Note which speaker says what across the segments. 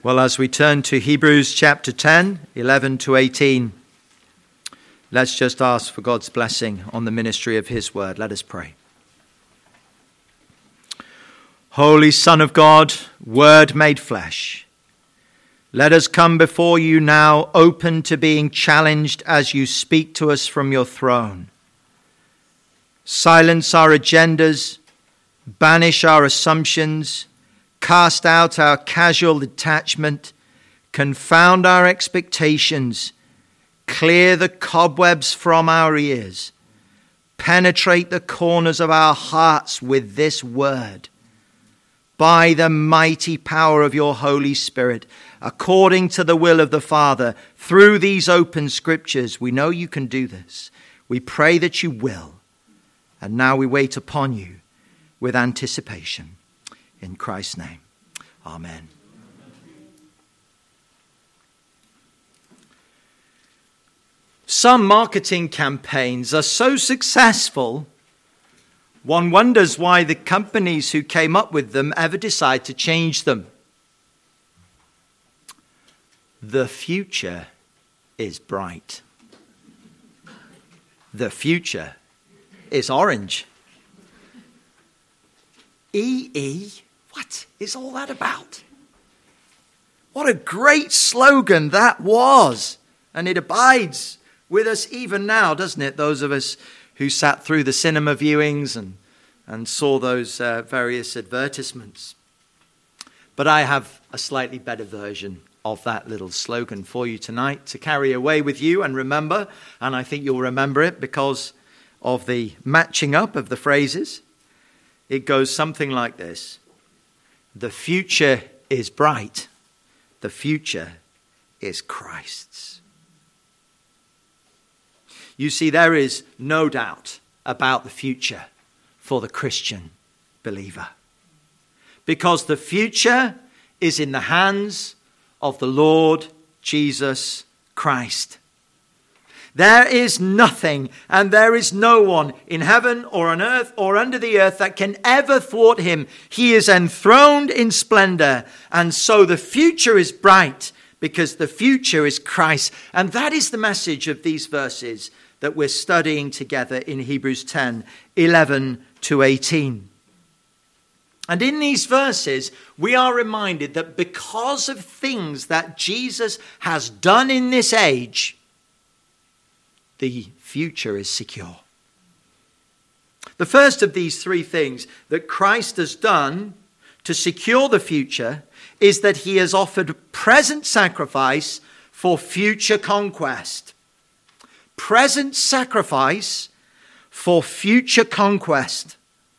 Speaker 1: Well, as we turn to Hebrews chapter 10, 11 to 18, let's just ask for God's blessing on the ministry of his word. Let us pray. Holy Son of God, Word made flesh, let us come before you now, open to being challenged as you speak to us from your throne. Silence our agendas, banish our assumptions, cast out our casual detachment, confound our expectations, clear the cobwebs from our ears, penetrate the corners of our hearts with this word. By the mighty power of your Holy Spirit, according to the will of the Father, through these open scriptures, we know you can do this. We pray that you will. And now we wait upon you with anticipation. In Christ's name, amen. Some marketing campaigns are so successful, one wonders why the companies who came up with them ever decide to change them. The future is bright. The future is orange. EE, what is all that about? What a great slogan that was. And it abides with us even now, doesn't it? Those of us who sat through the cinema viewings and saw those various advertisements. But I have a slightly better version of that little slogan for you tonight to carry away with you and remember. And I think you'll remember it because of the matching up of the phrases. It goes something like this. The future is bright. The future is Christ's. You see, there is no doubt about the future for the Christian believer. Because the future is in the hands of the Lord Jesus Christ. There is nothing and there is no one in heaven or on earth or under the earth that can ever thwart him. He is enthroned in splendor. And so the future is bright because the future is Christ. And that is the message of these verses that we're studying together in Hebrews 10, 11 to 18. And in these verses, we are reminded that because of things that Jesus has done in this age, the future is secure. The first of these three things that Christ has done to secure the future is that he has offered present sacrifice for future conquest. Present sacrifice for future conquest.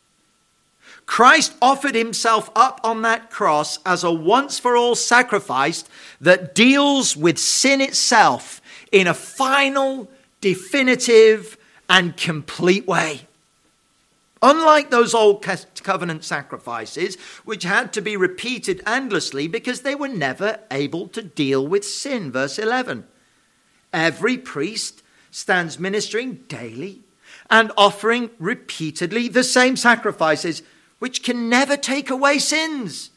Speaker 1: Christ offered himself up on that cross as a once-for-all sacrifice that deals with sin itself in a final, definitive, and complete way. Unlike those old covenant sacrifices, which had to be repeated endlessly because they were never able to deal with sin. Verse 11. Every priest stands ministering daily and offering repeatedly the same sacrifices, which can never take away sins.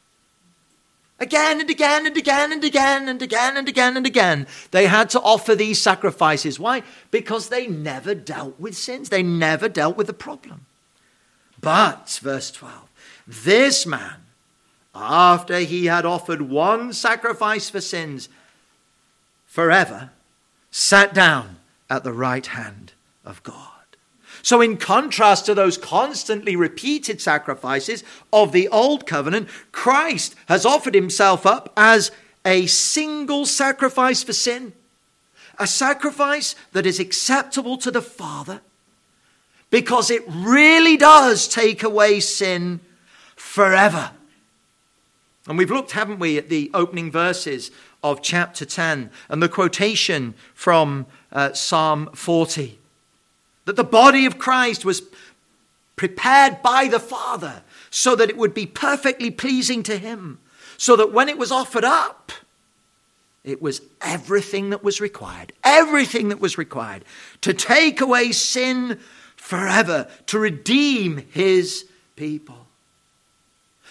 Speaker 1: Again and again and again and again and again and again and again, they had to offer these sacrifices. Why? Because they never dealt with sins. They never dealt with the problem. But, verse 12, this man, after he had offered one sacrifice for sins forever, sat down at the right hand of God. So in contrast to those constantly repeated sacrifices of the old covenant, Christ has offered himself up as a single sacrifice for sin. A sacrifice that is acceptable to the Father because it really does take away sin forever. And we've looked, haven't we, at the opening verses of chapter 10 and the quotation from Psalm 40. That the body of Christ was prepared by the Father so that it would be perfectly pleasing to him. So that when it was offered up, it was everything that was required. Everything that was required to take away sin forever. To redeem his people.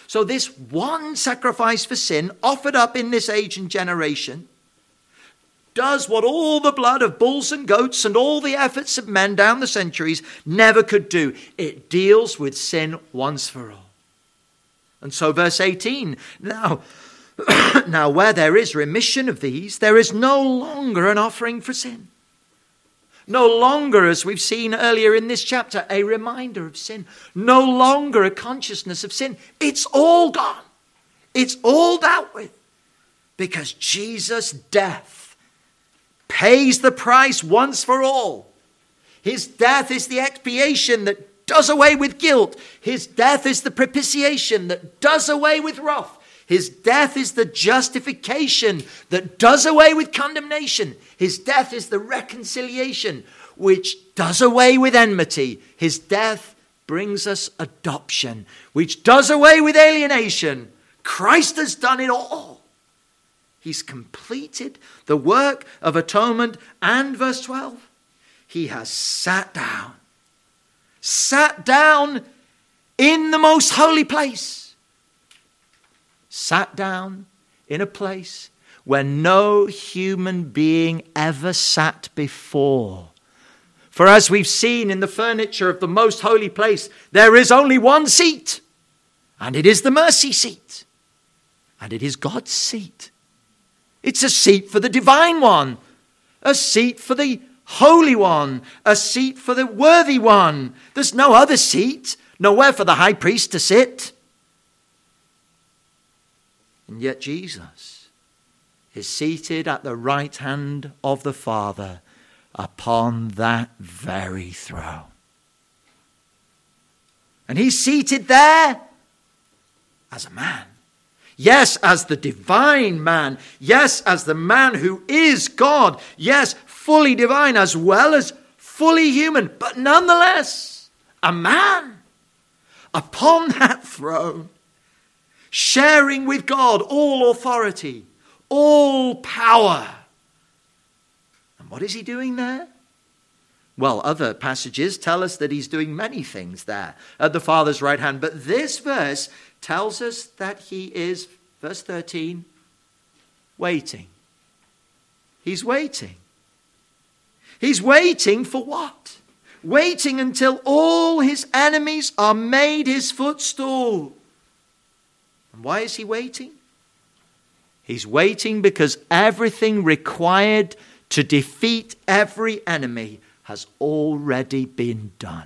Speaker 1: So this one sacrifice for sin offered up in this age and generation does what all the blood of bulls and goats and all the efforts of men down the centuries never could do. It deals with sin once for all. And so verse 18, now where there is remission of these, there is no longer an offering for sin. No longer, as we've seen earlier in this chapter, a reminder of sin. No longer a consciousness of sin. It's all gone. It's all dealt with. Because Jesus' death pays the price once for all. His death is the expiation that does away with guilt. His death is the propitiation that does away with wrath. His death is the justification that does away with condemnation. His death is the reconciliation which does away with enmity. His death brings us adoption, which does away with alienation. Christ has done it all. He's completed the work of atonement. And verse 12, he has sat down in the most holy place. Sat down in a place where no human being ever sat before. For as we've seen in the furniture of the most holy place, there is only one seat, and it is the mercy seat, and it is God's seat. It's a seat for the divine one, a seat for the holy one, a seat for the worthy one. There's no other seat, nowhere for the high priest to sit. And yet Jesus is seated at the right hand of the Father upon that very throne. And he's seated there as a man. Yes, as the divine man. Yes, as the man who is God. Yes, fully divine as well as fully human. But nonetheless, a man upon that throne, sharing with God all authority, all power. And what is he doing there? Well, other passages tell us that he's doing many things there at the Father's right hand. But this verse tells us that he is, verse 13, waiting. He's waiting. He's waiting for what? Waiting until all his enemies are made his footstool. And why is he waiting? He's waiting because everything required to defeat every enemy has already been done.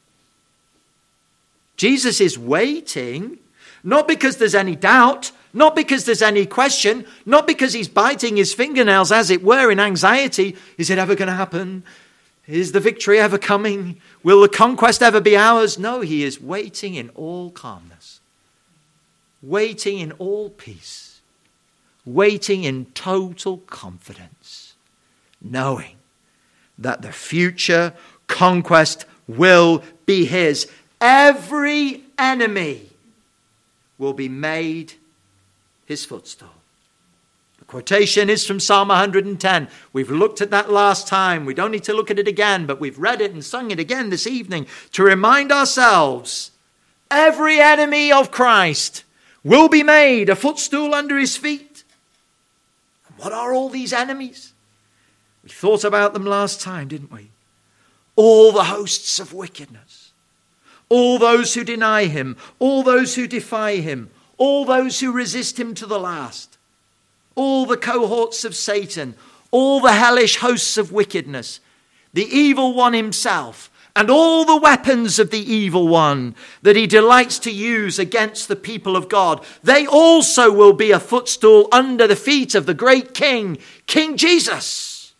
Speaker 1: Jesus is waiting, not because there's any doubt, not because there's any question, not because he's biting his fingernails, as it were, in anxiety. Is it ever going to happen? Is the victory ever coming? Will the conquest ever be ours? No, he is waiting in all calmness. Waiting in all peace, waiting in total confidence, knowing that the future conquest will be his. Every enemy will be made his footstool. The quotation is from Psalm 110. We've looked at that last time. We don't need to look at it again, but we've read it and sung it again this evening to remind ourselves every enemy of Christ will be made a footstool under his feet. And what are all these enemies? We thought about them last time, didn't we? All the hosts of wickedness. All those who deny him. All those who defy him. All those who resist him to the last. All the cohorts of Satan. All the hellish hosts of wickedness. The evil one himself. And all the weapons of the evil one that he delights to use against the people of God, they also will be a footstool under the feet of the great King, King Jesus.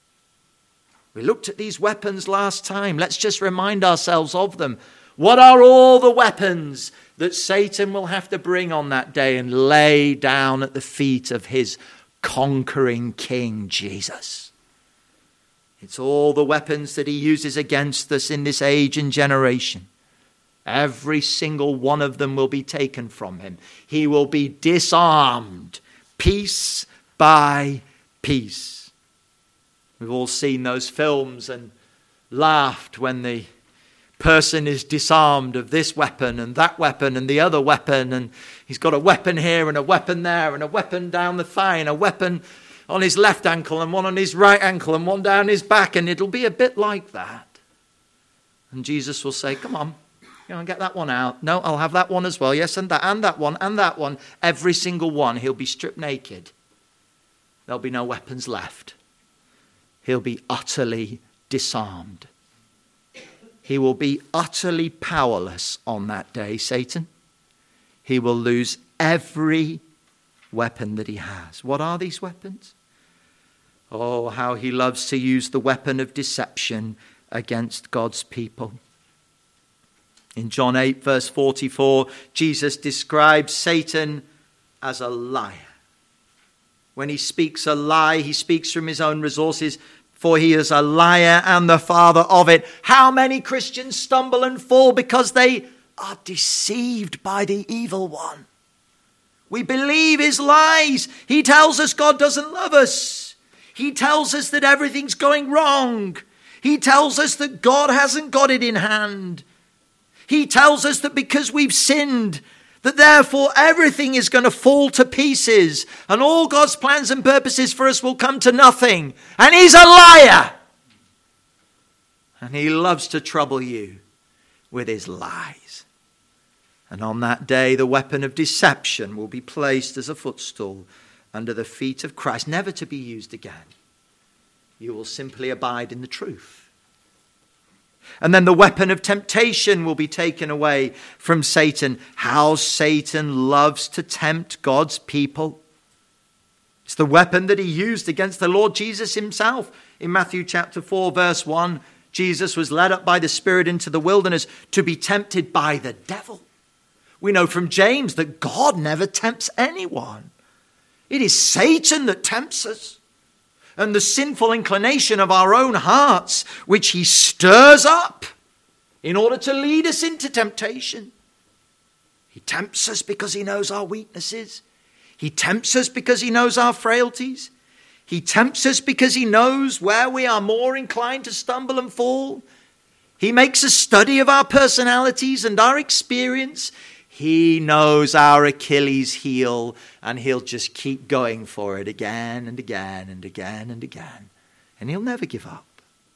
Speaker 1: We looked at these weapons last time. Let's just remind ourselves of them. What are all the weapons that Satan will have to bring on that day and lay down at the feet of his conquering King Jesus? It's all the weapons that he uses against us in this age and generation. Every single one of them will be taken from him. He will be disarmed piece by piece. We've all seen those films and laughed when the person is disarmed of this weapon and that weapon and the other weapon, and he's got a weapon here and a weapon there and a weapon down the thigh and a weapon on his left ankle and one on his right ankle and one down his back, and it'll be a bit like that. And Jesus will say, come on, get that one out. No, I'll have that one as well. Yes, and that one and that one. Every single one, he'll be stripped naked. There'll be no weapons left. He'll be utterly disarmed. He will be utterly powerless on that day, Satan. He will lose every weapon that he has. What are these weapons? Oh, how he loves to use the weapon of deception against God's people. In John 8, verse 44, Jesus describes Satan as a liar. When he speaks a lie, he speaks from his own resources, for he is a liar and the father of it. How many Christians stumble and fall because they are deceived by the evil one? We believe his lies. He tells us God doesn't love us. He tells us that everything's going wrong. He tells us that God hasn't got it in hand. He tells us that because we've sinned, that therefore everything is going to fall to pieces and all God's plans and purposes for us will come to nothing. And he's a liar. And he loves to trouble you with his lies. And on that day, the weapon of deception will be placed as a footstool under the feet of Christ, never to be used again. You will simply abide in the truth. And then the weapon of temptation will be taken away from Satan. How Satan loves to tempt God's people. It's the weapon that he used against the Lord Jesus himself. In Matthew chapter 4, verse 1, Jesus was led up by the Spirit into the wilderness to be tempted by the devil. We know from James that God never tempts anyone. It is Satan that tempts us. And the sinful inclination of our own hearts, which he stirs up in order to lead us into temptation. He tempts us because he knows our weaknesses. He tempts us because he knows our frailties. He tempts us because he knows where we are more inclined to stumble and fall. He makes a study of our personalities and our experience. He knows our Achilles heel, and he'll just keep going for it again and again and again and again. And he'll never give up.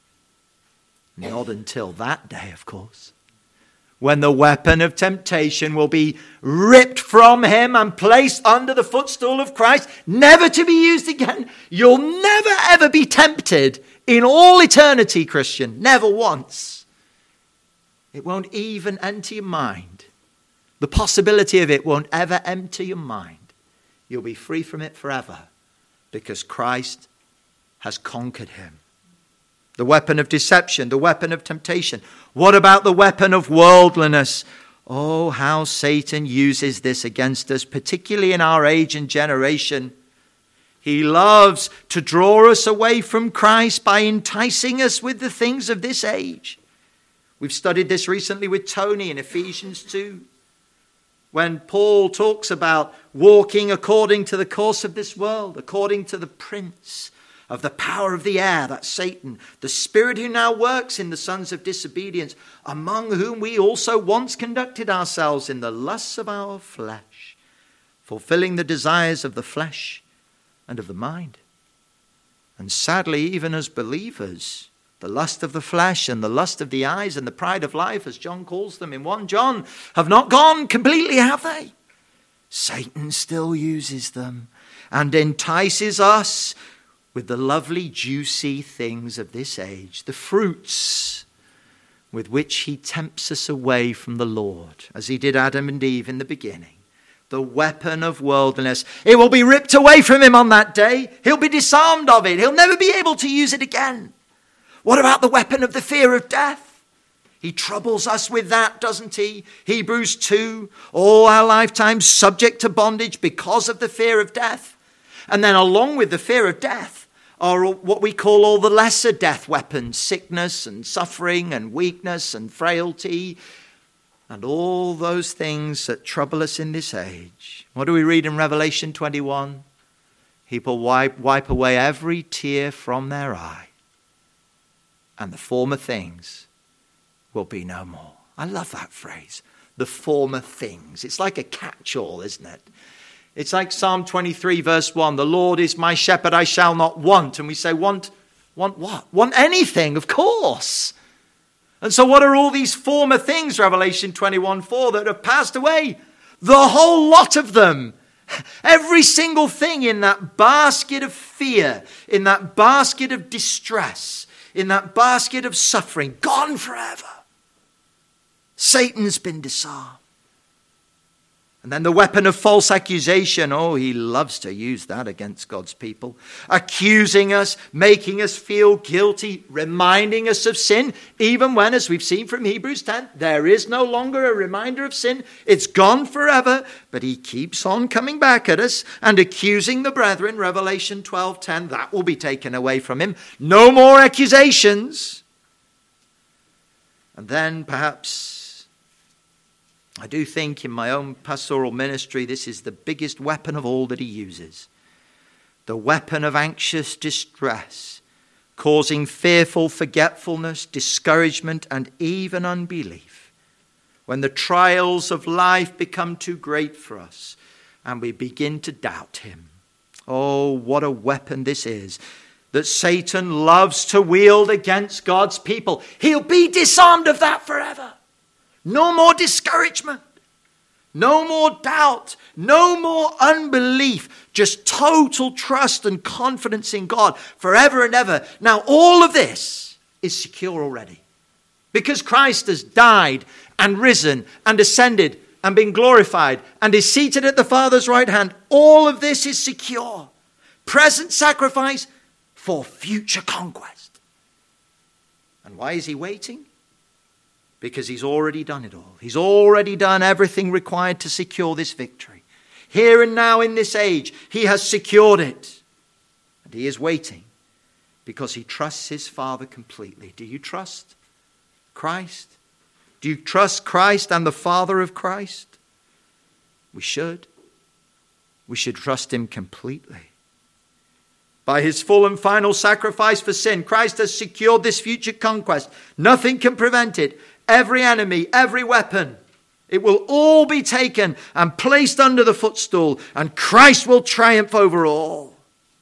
Speaker 1: Not until that day, of course, when the weapon of temptation will be ripped from him and placed under the footstool of Christ, never to be used again. You'll never ever be tempted in all eternity, Christian. Never once. It won't even enter your mind. The possibility of it won't ever enter your mind. You'll be free from it forever because Christ has conquered him. The weapon of deception, the weapon of temptation. What about the weapon of worldliness? Oh, how Satan uses this against us, particularly in our age and generation. He loves to draw us away from Christ by enticing us with the things of this age. We've studied this recently with Tony in Ephesians 2. When Paul talks about walking according to the course of this world, according to the prince of the power of the air, that's Satan, the spirit who now works in the sons of disobedience, among whom we also once conducted ourselves in the lusts of our flesh, fulfilling the desires of the flesh and of the mind. And sadly, even as believers, the lust of the flesh and the lust of the eyes and the pride of life, as John calls them in 1 John, have not gone completely, have they? Satan still uses them and entices us with the lovely, juicy things of this age, the fruits with which he tempts us away from the Lord, as he did Adam and Eve in the beginning. The weapon of worldliness. It will be ripped away from him on that day. He'll be disarmed of it. He'll never be able to use it again. What about the weapon of the fear of death? He troubles us with that, doesn't he? Hebrews 2, all our lifetimes subject to bondage because of the fear of death. And then along with the fear of death are what we call all the lesser death weapons, sickness and suffering and weakness and frailty and all those things that trouble us in this age. What do we read in Revelation 21? He will wipe away every tear from their eye. And the former things will be no more. I love that phrase. The former things. It's like a catch-all, isn't it? It's like Psalm 23 verse 1. The Lord is my shepherd, I shall not want. And we say, want what? Want anything, of course. And so what are all these former things, Revelation 21:4, that have passed away? The whole lot of them. Every single thing in that basket of fear, in that basket of distress, in that basket of suffering, gone forever. Satan's been disarmed. And then the weapon of false accusation. Oh, he loves to use that against God's people. Accusing us, making us feel guilty, reminding us of sin. Even when, as we've seen from Hebrews 10, there is no longer a reminder of sin. It's gone forever. But he keeps on coming back at us and accusing the brethren. Revelation 12:10, that will be taken away from him. No more accusations. And then perhaps, I do think in my own pastoral ministry, this is the biggest weapon of all that he uses. The weapon of anxious distress, causing fearful forgetfulness, discouragement, and even unbelief. When the trials of life become too great for us and we begin to doubt him. Oh, what a weapon this is that Satan loves to wield against God's people. He'll be disarmed of that forever. No more discouragement, no more doubt, no more unbelief, just total trust and confidence in God forever and ever. Now, all of this is secure already because Christ has died and risen and ascended and been glorified and is seated at the Father's right hand. All of this is secure. Present sacrifice for future conquest. And why is he waiting? Because he's already done it all. He's already done everything required to secure this victory. Here and now in this age, he has secured it. And he is waiting because he trusts his Father completely. Do you trust Christ? Do you trust Christ and the Father of Christ? We should. We should trust him completely. By his full and final sacrifice for sin, Christ has secured this future conquest. Nothing can prevent it. Every enemy, every weapon, it will all be taken and placed under the footstool, and Christ will triumph over all.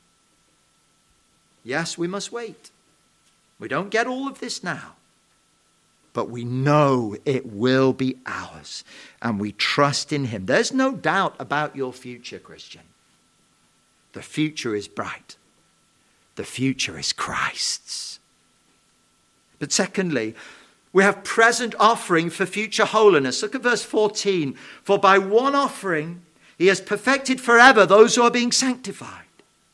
Speaker 1: Yes, we must wait. We don't get all of this now, but we know it will be ours, and we trust in him. There's no doubt about your future, Christian. The future is bright. The future is Christ's. But secondly, we have present offering for future holiness. Look at verse 14. For by one offering he has perfected forever those who are being sanctified.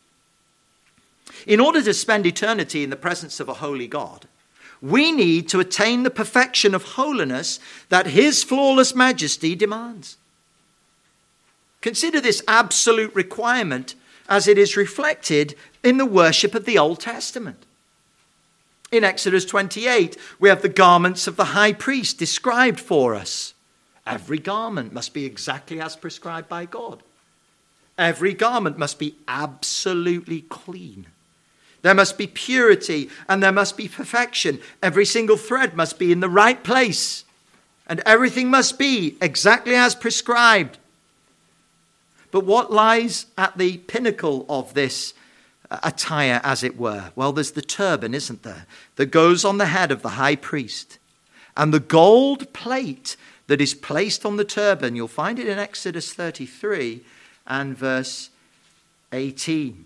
Speaker 1: In order to spend eternity in the presence of a holy God, we need to attain the perfection of holiness that his flawless majesty demands. Consider this absolute requirement as it is reflected in the worship of the Old Testament. In Exodus 28, we have the garments of the high priest described for us. Every garment must be exactly as prescribed by God. Every garment must be absolutely clean. There must be purity and there must be perfection. Every single thread must be in the right place. And everything must be exactly as prescribed. But what lies at the pinnacle of this attire, as it were? Well, there's the turban, isn't there, that goes on the head of the high priest. And the gold plate that is placed on the turban, you'll find it in Exodus 33 and verse 18.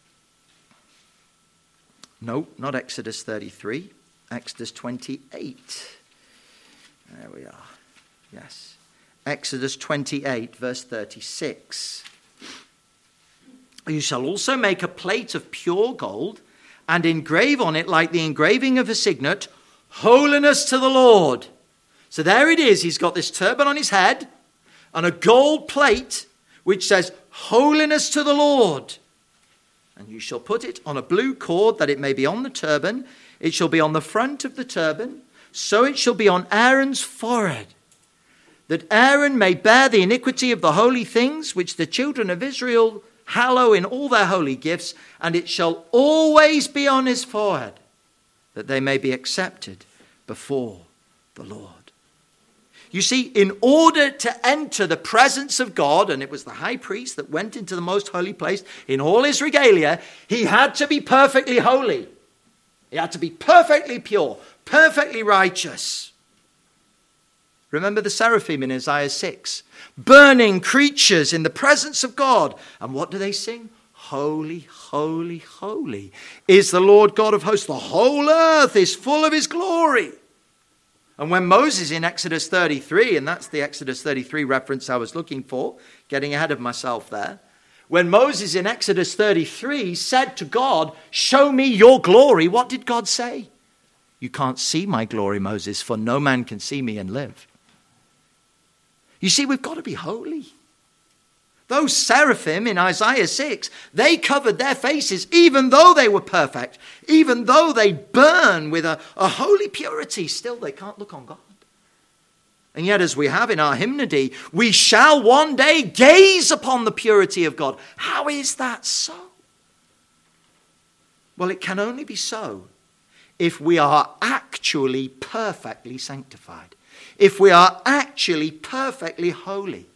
Speaker 1: No, not Exodus 33, Exodus 28. There we are. Yes. Exodus 28, verse 36. You shall also make a plate of pure gold and engrave on it, like the engraving of a signet, holiness to the Lord. So there it is. He's got this turban on his head and a gold plate which says holiness to the Lord. And you shall put it on a blue cord that it may be on the turban. It shall be on the front of the turban. So it shall be on Aaron's forehead, that Aaron may bear the iniquity of the holy things which the children of Israel hallow in all their holy gifts, and it shall always be on his forehead, that they may be accepted before the Lord. You see, in order to enter the presence of God, and it was the high priest that went into the most holy place in all his regalia, he had to be perfectly holy. He had to be perfectly pure, perfectly righteous. Remember the seraphim in Isaiah 6, burning creatures in the presence of God. And what do they sing? Holy, holy, holy is the Lord God of hosts. The whole earth is full of his glory. And when Moses in Exodus 33, and that's the Exodus 33 reference I was looking for, getting ahead of myself there. When Moses in Exodus 33 said to God, show me your glory, what did God say? You can't see my glory, Moses, for no man can see me and live. You see, we've got to be holy. Those seraphim in Isaiah 6, they covered their faces even though they were perfect, even though they burn with a holy purity, still they can't look on God. And yet, as we have in our hymnody, we shall one day gaze upon the purity of God. How is that so? Well, it can only be so if we are actually perfectly sanctified, if we are actually perfectly holy.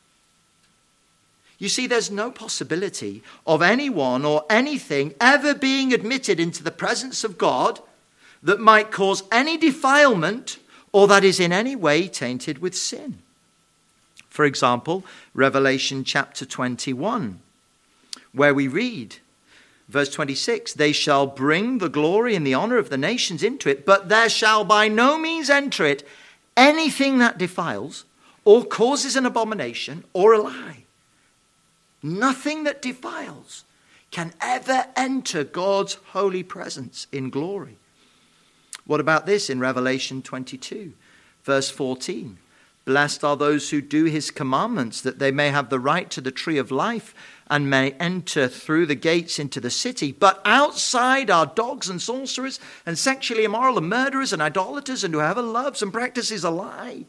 Speaker 1: You see, there's no possibility of anyone or anything ever being admitted into the presence of God that might cause any defilement or that is in any way tainted with sin. For example, Revelation chapter 21, where we read, verse 26, they shall bring the glory and the honor of the nations into it, but there shall by no means enter it anything that defiles or causes an abomination or a lie. Nothing that defiles can ever enter God's holy presence in glory. What about this in Revelation 22, verse 14? Blessed are those who do his commandments, that they may have the right to the tree of life and may enter through the gates into the city. But outside are dogs and sorcerers and sexually immoral and murderers and idolaters and whoever loves and practices a lie.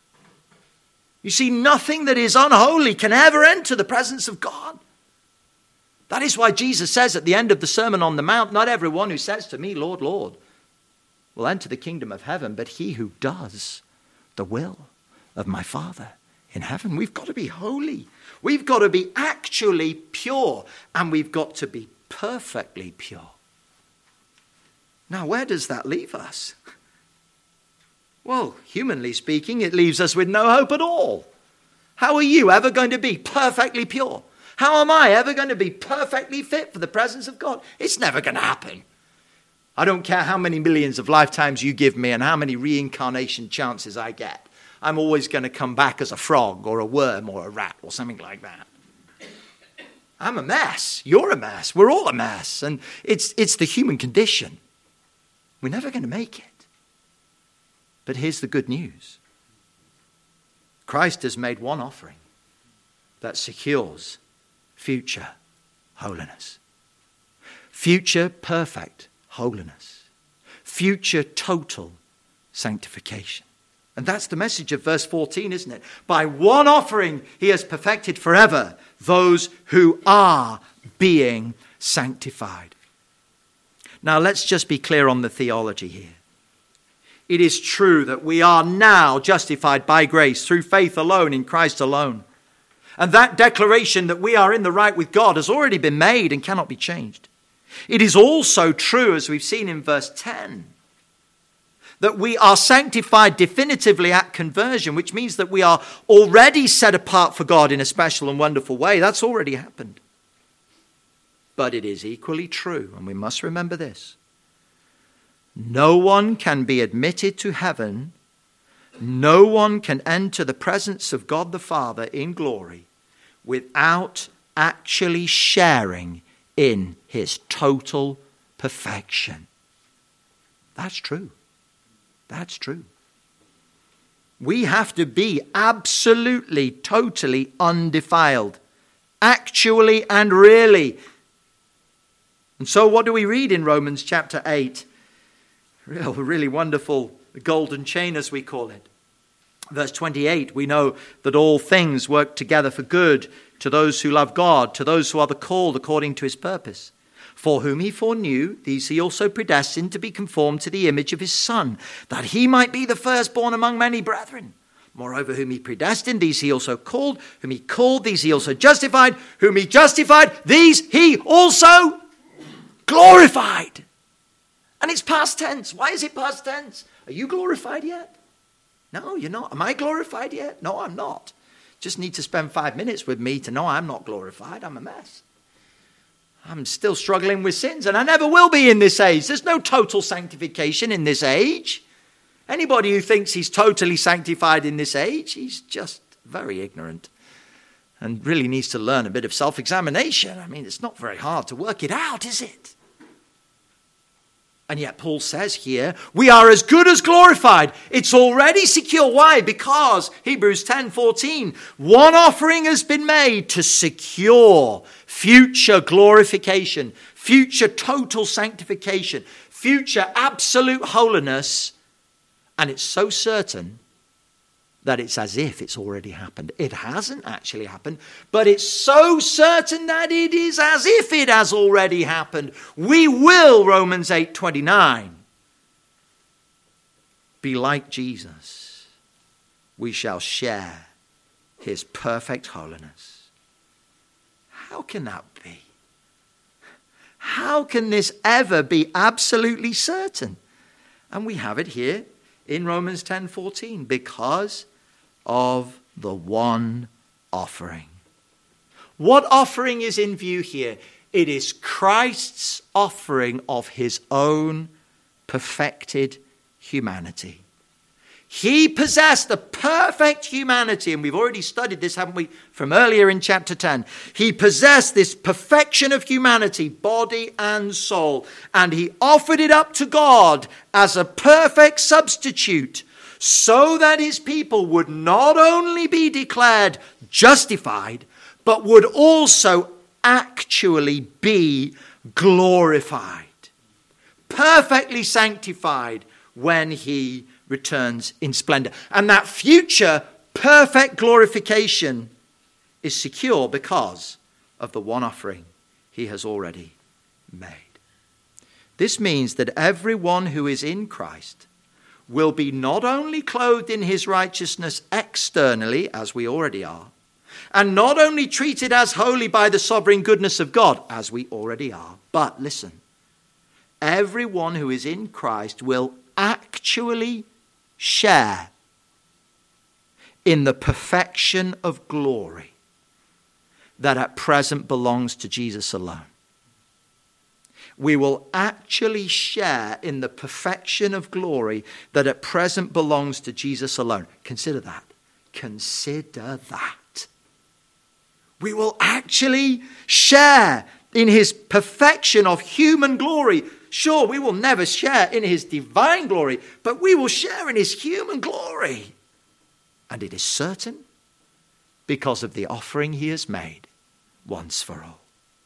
Speaker 1: You see, nothing that is unholy can ever enter the presence of God. That is why Jesus says at the end of the Sermon on the Mount, not everyone who says to me, Lord, Lord, will enter the kingdom of heaven, but he who does the will of my Father in heaven. We've got to be holy. We've got to be actually pure, and we've got to be perfectly pure. Now, where does that leave us? Well, humanly speaking, it leaves us with no hope at all. How are you ever going to be perfectly pure? How am I ever going to be perfectly fit for the presence of God? It's never going to happen. I don't care how many millions of lifetimes you give me and how many reincarnation chances I get. I'm always going to come back as a frog or a worm or a rat or something like that. I'm a mess. You're a mess. We're all a mess. And it's the human condition. We're never going to make it. But here's the good news. Christ has made one offering that secures future holiness. Future perfect holiness. Future total sanctification. And that's the message of verse 14, isn't it? By one offering he has perfected forever those who are being sanctified. Now let's just be clear on the theology here. It is true that we are now justified by grace through faith alone in Christ alone. And that declaration that we are in the right with God has already been made and cannot be changed. It is also true, as we've seen in verse 10, that we are sanctified definitively at conversion, which means that we are already set apart for God in a special and wonderful way. That's already happened. But it is equally true, and we must remember this. No one can be admitted to heaven. No one can enter the presence of God the Father in glory without actually sharing in his total perfection. That's true. That's true. We have to be absolutely, totally undefiled, actually and really. And so what do we read in Romans chapter 8? Really wonderful golden chain, as we call it. Verse 28, we know that all things work together for good to those who love God, to those who are the called according to his purpose. For whom he foreknew, these he also predestined to be conformed to the image of his Son, that he might be the firstborn among many brethren. Moreover, whom he predestined, these he also called. Whom he called, these he also justified. Whom he justified, these he also glorified. And it's past tense. Why is it past tense? Are you glorified yet? No, you're not. Am I glorified yet? No, I'm not. Just need to spend 5 minutes with me to know I'm not glorified. I'm a mess. I'm still struggling with sins, and I never will be in this age. There's no total sanctification in this age. Anybody who thinks he's totally sanctified in this age, he's just very ignorant and really needs to learn a bit of self-examination. I mean, it's not very hard to work it out, is it? And yet Paul says here, we are as good as glorified. It's already secure. Why? Because Hebrews 10:14, one offering has been made to secure future glorification, future total sanctification, future absolute holiness. And it's so certain that it's as if it's already happened. It hasn't actually happened, but it's so certain that it is as if it has already happened. We will, Romans 8:29, be like Jesus. We shall share his perfect holiness. How can that be? How can this ever be absolutely certain? And we have it here in Romans 10:14, because of the one offering. What offering is in view here? It is Christ's offering of his own perfected humanity. He possessed the perfect humanity, and we've already studied this, haven't we, from earlier in chapter 10. He possessed this perfection of humanity, body and soul, and he offered it up to God as a perfect substitute, so that his people would not only be declared justified, but would also actually be glorified, perfectly sanctified when he returns in splendor. And that future perfect glorification is secure because of the one offering he has already made. This means that everyone who is in Christ will be not only clothed in his righteousness externally, as we already are, and not only treated as holy by the sovereign goodness of God, as we already are, but listen, everyone who is in Christ will actually share in the perfection of glory that at present belongs to Jesus alone. We will actually share in the perfection of glory that at present belongs to Jesus alone. Consider that. Consider that. We will actually share in his perfection of human glory. Sure, we will never share in his divine glory, but we will share in his human glory. And it is certain because of the offering he has made once for all.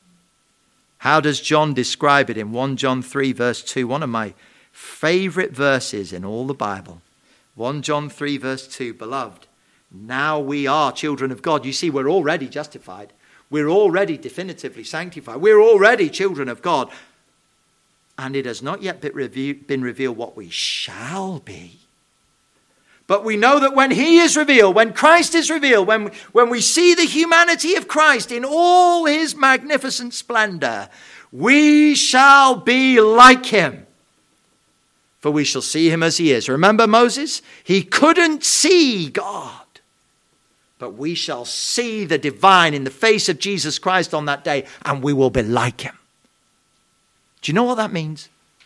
Speaker 1: How does John describe it in 1 John 3 verse 2? One of my favorite verses in all the Bible. 1 John 3 verse 2, beloved, now we are children of God. You see, we're already justified. We're already definitively sanctified. We're already children of God. And it has not yet been revealed what we shall be. But we know that when he is revealed, when Christ is revealed, when we see the humanity of Christ in all his magnificent splendor, we shall be like him. For we shall see him as he is. Remember Moses? He couldn't see God. But we shall see the divine in the face of Jesus Christ on that day, and we will be like him. Do you know what that means?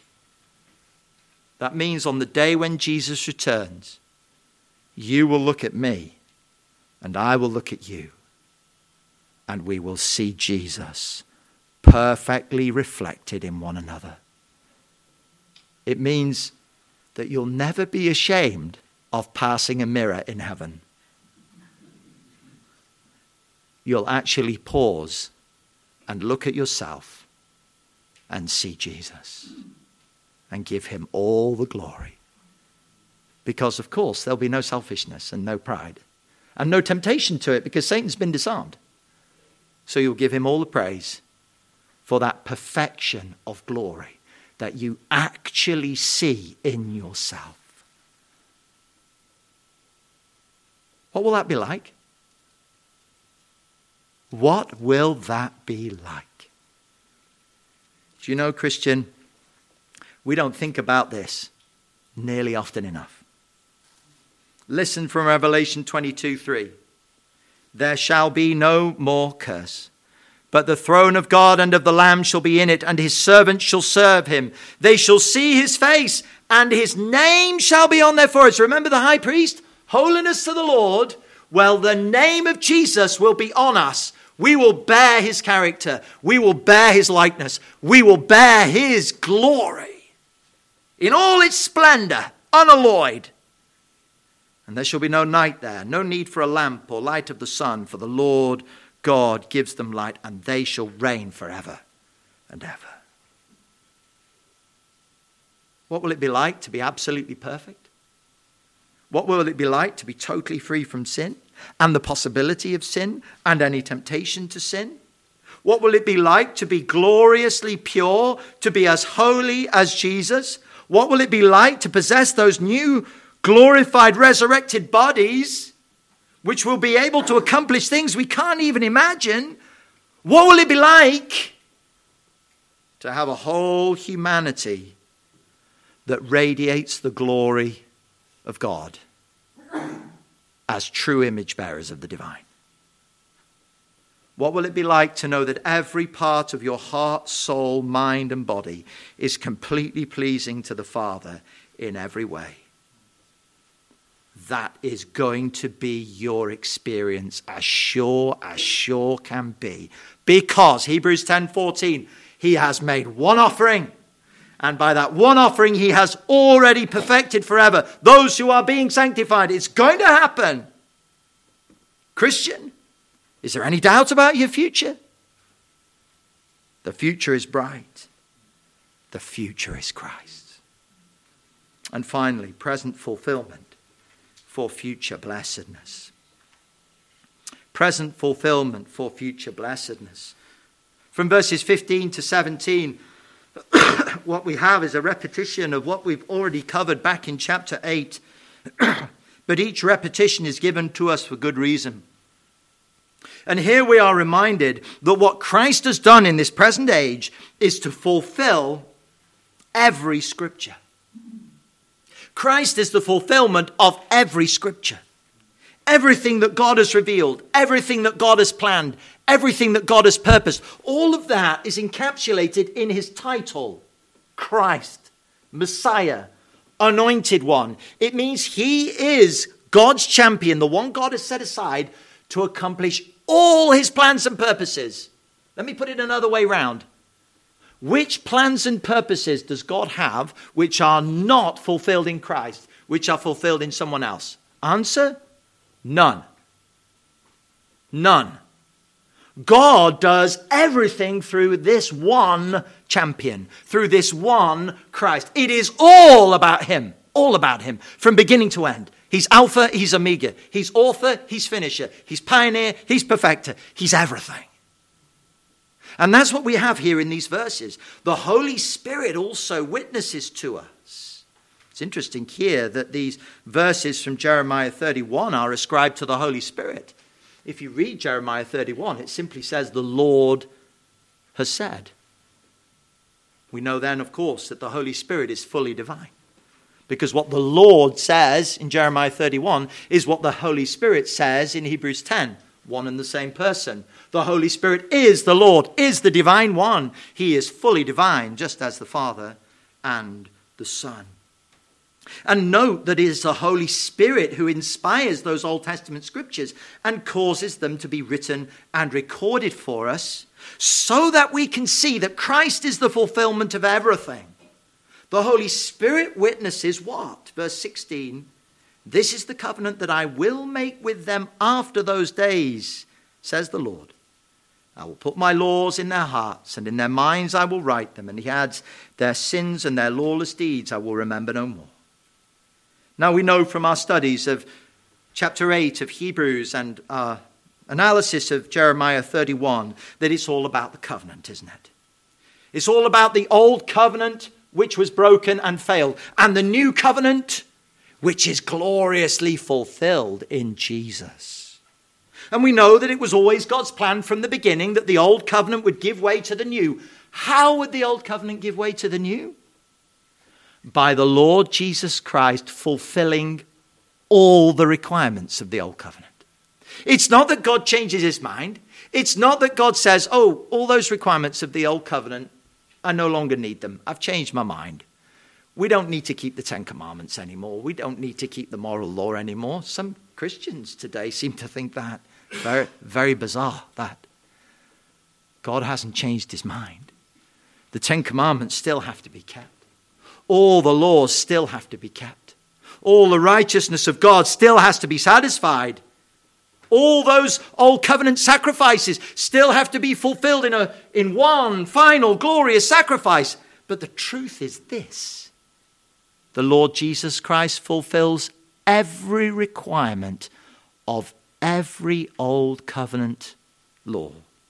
Speaker 1: That means on the day when Jesus returns, you will look at me and I will look at you, and we will see Jesus perfectly reflected in one another. It means that you'll never be ashamed of passing a mirror in heaven. You'll actually pause and look at yourself and see Jesus and give him all the glory. Because, of course, there'll be no selfishness and no pride and no temptation to it, because Satan's been disarmed. So you'll give him all the praise for that perfection of glory that you actually see in yourself. What will that be like? What will that be like? Do you know, Christian, we don't think about this nearly often enough. Listen from Revelation 22:3. There shall be no more curse, but the throne of God and of the Lamb shall be in it, and his servants shall serve him. They shall see his face, and his name shall be on their foreheads. Remember the high priest? Holiness to the Lord. Well, the name of Jesus will be on us. We will bear his character. We will bear his likeness. We will bear his glory in all its splendor, unalloyed. And there shall be no night there, no need for a lamp or light of the sun, for the Lord God gives them light, and they shall reign forever and ever. What will it be like to be absolutely perfect? What will it be like to be totally free from sin and the possibility of sin and any temptation to sin? What will it be like to be gloriously pure, to be as holy as Jesus? What will it be like to possess those new glorified, resurrected bodies, which will be able to accomplish things we can't even imagine? What will it be like to have a whole humanity that radiates the glory of God as true image bearers of the divine? What will it be like to know that every part of your heart, soul, mind, and body is completely pleasing to the Father in every way? That is going to be your experience as sure can be. Because, Hebrews 10:14, he has made one offering. And by that one offering, he has already perfected forever those who are being sanctified. It's going to happen. Christian, is there any doubt about your future? The future is bright. The future is Christ. And finally, present fulfillment for future blessedness. Present fulfillment for future blessedness. From verses 15 to 17, what we have is a repetition of what we've already covered back in chapter 8. But each repetition is given to us for good reason. And here we are reminded that what Christ has done in this present age is to fulfill every scripture. Christ is the fulfillment of every scripture. Everything that God has revealed, everything that God has planned, everything that God has purposed, all of that is encapsulated in his title, Christ, Messiah, Anointed One. It means he is God's champion, the one God has set aside to accomplish all his plans and purposes. Let me put it another way round. Which plans and purposes does God have which are not fulfilled in Christ, which are fulfilled in someone else? Answer: none. None. God does everything through this one champion, through this one Christ. It is all about him, from beginning to end. He's Alpha, he's Omega. He's author, he's finisher. He's pioneer, he's perfecter. He's everything. And that's what we have here in these verses. The Holy Spirit also witnesses to us. It's interesting here that these verses from Jeremiah 31 are ascribed to the Holy Spirit. If you read Jeremiah 31, it simply says, the Lord has said. We know then, of course, that the Holy Spirit is fully divine. Because what the Lord says in Jeremiah 31 is what the Holy Spirit says in Hebrews 10. One and the same person. The Holy Spirit is the Lord, is the divine one. He is fully divine, just as the Father and the Son. And note that it is the Holy Spirit who inspires those Old Testament scriptures and causes them to be written and recorded for us so that we can see that Christ is the fulfillment of everything. The Holy Spirit witnesses what? Verse 16, this is the covenant that I will make with them after those days, says the Lord. I will put my laws in their hearts, and in their minds I will write them. And he adds, their sins and their lawless deeds I will remember no more. Now we know from our studies of chapter 8 of Hebrews and our analysis of Jeremiah 31 that it's all about the covenant, isn't it? It's all about the old covenant, which was broken and failed, and the new covenant, which is gloriously fulfilled in Jesus. And we know that it was always God's plan from the beginning that the old covenant would give way to the new. How would the old covenant give way to the new? By the Lord Jesus Christ fulfilling all the requirements of the old covenant. It's not that God changes his mind. It's not that God says, oh, all those requirements of the old covenant, I no longer need them. I've changed my mind. We don't need to keep the Ten Commandments anymore. We don't need to keep the moral law anymore. Some Christians today seem to think that. Very, very bizarre, that. God hasn't changed his mind. The Ten Commandments still have to be kept. All the laws still have to be kept. All the righteousness of God still has to be satisfied. All those old covenant sacrifices still have to be fulfilled in one final glorious sacrifice. But the truth is this. The Lord Jesus Christ fulfills every requirement of every old covenant law.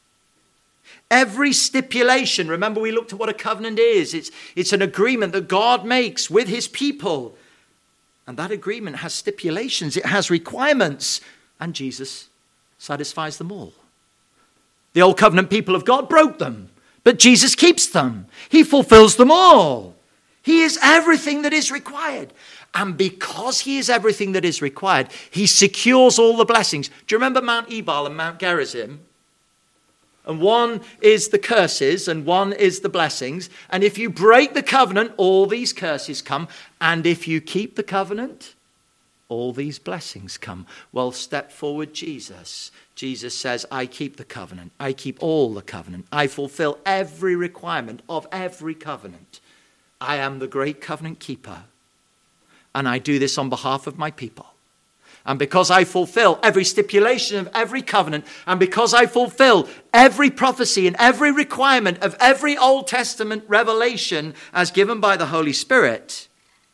Speaker 1: Every stipulation. Remember, we looked at what a covenant is. It's an agreement that God makes with his people. And that agreement has stipulations. It has requirements. And Jesus satisfies them all. The old covenant people of God broke them, but Jesus keeps them. He fulfills them all. He is everything that is required. And because he is everything that is required, he secures all the blessings. Do you remember Mount Ebal and Mount Gerizim? And one is the curses and one is the blessings. And if you break the covenant, all these curses come. And if you keep the covenant, all these blessings come. Well, step forward, Jesus. Jesus says, I keep the covenant. I keep all the covenant. I fulfill every requirement of every covenant. I am the great covenant keeper. And I do this on behalf of my people. And because I fulfill every stipulation of every covenant, and because I fulfill every prophecy and every requirement of every Old Testament revelation as given by the Holy Spirit,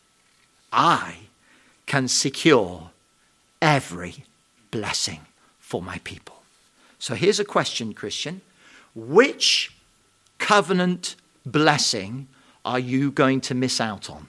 Speaker 1: I can secure every blessing for my people. So here's a question, Christian. Which covenant blessing are you going to miss out on?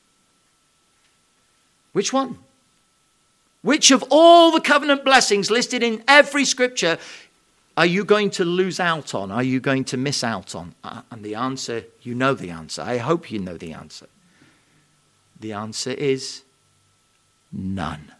Speaker 1: Which one? Which of all the covenant blessings listed in every scripture are you going to lose out on? Are you going to miss out on? And the answer, you know the answer. I hope you know the answer. The answer is none.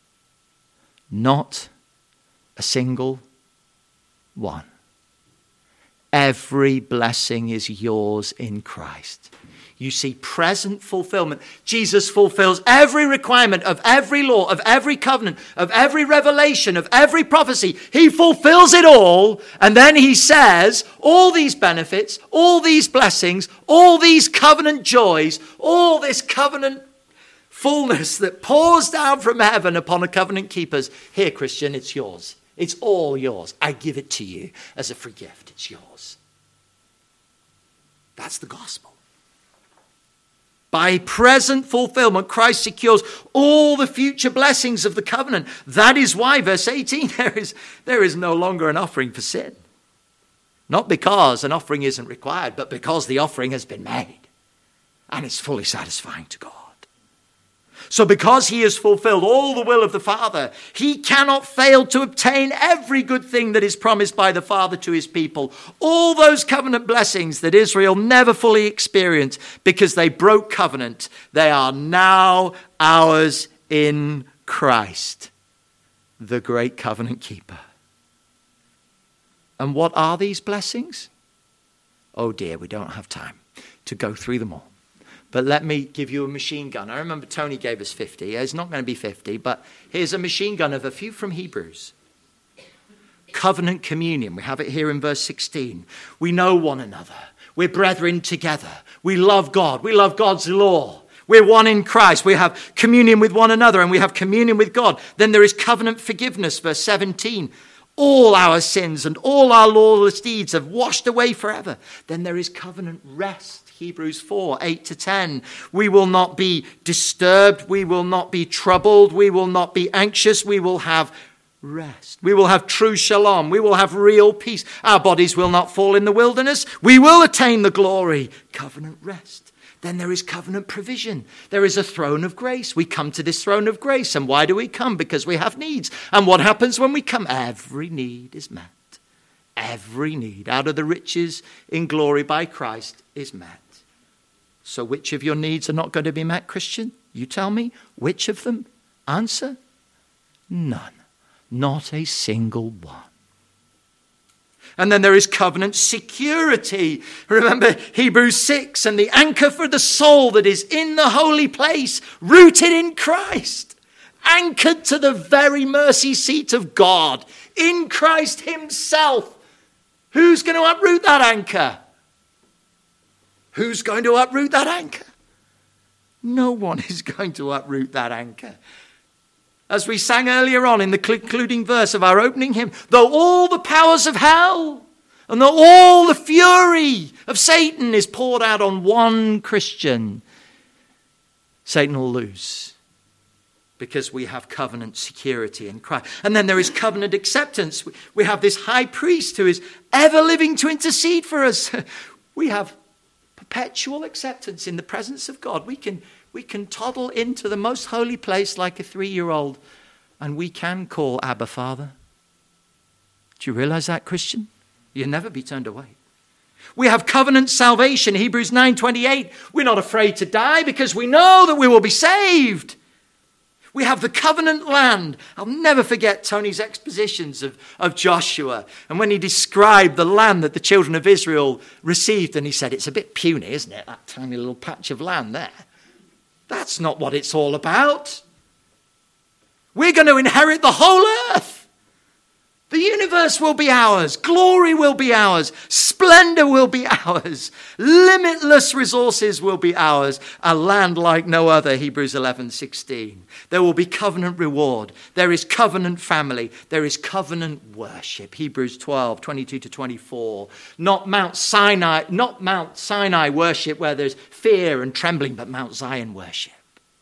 Speaker 1: Not a single one. Every blessing is yours in Christ. You see present fulfillment. Jesus fulfills every requirement of every law, of every covenant, of every revelation, of every prophecy. He fulfills it all. And then he says, all these benefits, all these blessings, all these covenant joys, all this covenant fullness that pours down from heaven upon the covenant keepers. Here, Christian, it's yours. It's all yours. I give it to you as a free gift. It's yours. That's the gospel. By present fulfillment, Christ secures all the future blessings of the covenant. That is why, verse 18, there is no longer an offering for sin. Not because an offering isn't required, but because the offering has been made. And it's fully satisfying to God. So because he has fulfilled all the will of the Father, he cannot fail to obtain every good thing that is promised by the Father to his people. All those covenant blessings that Israel never fully experienced because they broke covenant, they are now ours in Christ, the great covenant keeper. And what are these blessings? Oh dear, we don't have time to go through them all. But let me give you a machine gun. I remember Tony gave us 50. It's not going to be 50, but here's a machine gun of a few from Hebrews. Covenant communion. We have it here in verse 16. We know one another. We're brethren together. We love God. We love God's law. We're one in Christ. We have communion with one another and we have communion with God. Then there is covenant forgiveness, verse 17. All our sins and all our lawless deeds have washed away forever. Then there is covenant rest. Hebrews 4, 8 to 10. We will not be disturbed. We will not be troubled. We will not be anxious. We will have rest. We will have true shalom. We will have real peace. Our bodies will not fall in the wilderness. We will attain the glory. Covenant rest. Then there is covenant provision. There is a throne of grace. We come to this throne of grace. And why do we come? Because we have needs. And what happens when we come? Every need is met. Every need out of the riches in glory by Christ is met. So which of your needs are not going to be met, Christian? You tell me. Which of them? Answer? None. Not a single one. And then there is covenant security. Remember Hebrews 6, and the anchor for the soul that is in the holy place, rooted in Christ, anchored to the very mercy seat of God, in Christ himself. Who's going to uproot that anchor? Who's going to uproot that anchor? No one is going to uproot that anchor. As we sang earlier on in the concluding verse of our opening hymn, though all the powers of hell and though all the fury of Satan is poured out on one Christian, Satan will lose, because we have covenant security in Christ. And then there is covenant acceptance. We have this high priest who is ever living to intercede for us. We have perpetual acceptance in the presence of God. We can toddle into the most holy place like a 3-year-old, and we can call Abba Father. Do you realize that, Christian? You'll never be turned away. We have covenant salvation, Hebrews 9:28. We're not afraid to die because we know that we will be saved. We have the covenant land. I'll never forget Tony's expositions of Joshua. And when he described the land that the children of Israel received, and he said, it's a bit puny, isn't it? That tiny little patch of land there. That's not what it's all about. We're going to inherit the whole earth. The universe will be ours. Glory will be ours. Splendor will be ours. Limitless resources will be ours. A land like no other, Hebrews 11:16. There will be covenant reward. There is covenant family. There is covenant worship. Hebrews 12:22-24. Not Mount Sinai worship where there's fear and trembling, but Mount Zion worship.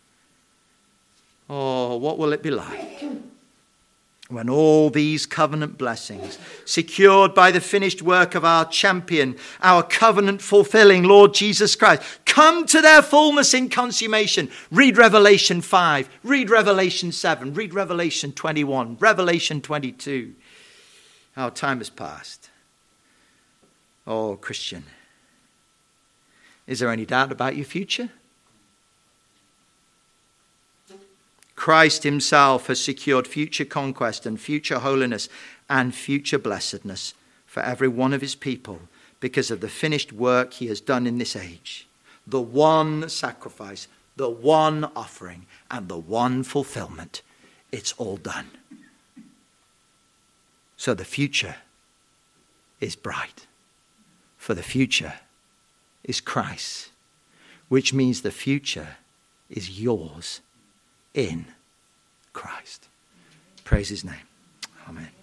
Speaker 1: Oh, what will it be like when all these covenant blessings, secured by the finished work of our champion, our covenant-fulfilling Lord Jesus Christ, come to their fullness in consummation? Read Revelation 5, read Revelation 7, read Revelation 21, Revelation 22. Our time has passed. Oh, Christian, is there any doubt about your future? Christ himself has secured future conquest and future holiness and future blessedness for every one of his people because of the finished work he has done in this age. The one sacrifice, the one offering, and the one fulfillment. It's all done. So the future is bright. For the future is Christ, which means the future is yours in Christ. Praise his name. Amen.